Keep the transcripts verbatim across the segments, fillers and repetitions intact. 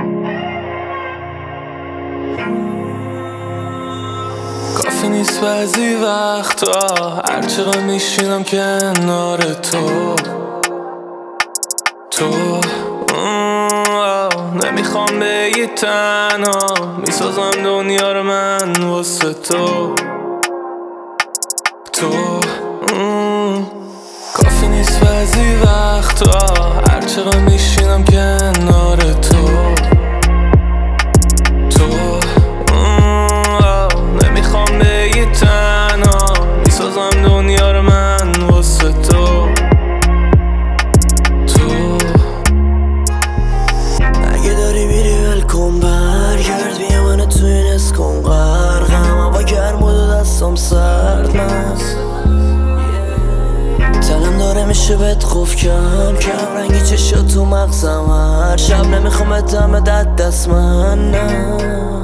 کافی نیست بعضی وقتا هرچقدر میشینم کنار تو تو نمیخوام بگی تنها میسازم دنیا رو من واسه تو تو کافی نیست بعضی وقتا هرچقدر میشینم کنار تو تو نمیخوام بگی تنها میسازم دنیا رو من واسه تو تو اگه داری میری ولکن برگرد بیا منو توی این اسکن غرقم هوا گرم بود و دستم سرد مست تنم داره میشه بهت خوف کم کم رنگی چشات تو مغزم هر شب نمیخوام اتمه دست دست من نه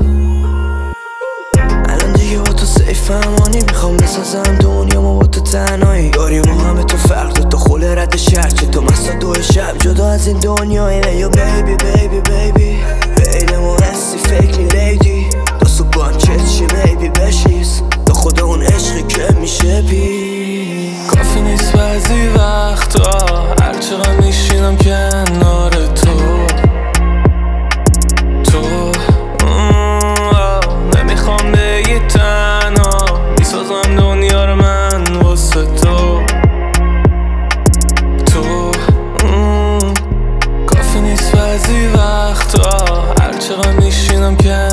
الان دیگه با تو سیفم آنی میخوام بسازم دنیا ما با تو تنهایی داری ما همه تو فرق تو خل رد شرچه تو مستا دو شب جدا از این دنیای یا بیبی بیبی بیبی بین ما هستی فکری لیدی دستو بانکت چی بیبی بشیز تا خدا اون عشقی که میشه بی کافی نیست بعضی وقتا هرچقدر میشینم کنار تو تو نمیخوام بگی تنها میسازم دنیا رو من واسه تو تو کافی نیست بعضی وقتا هرچقدر میشینم کنار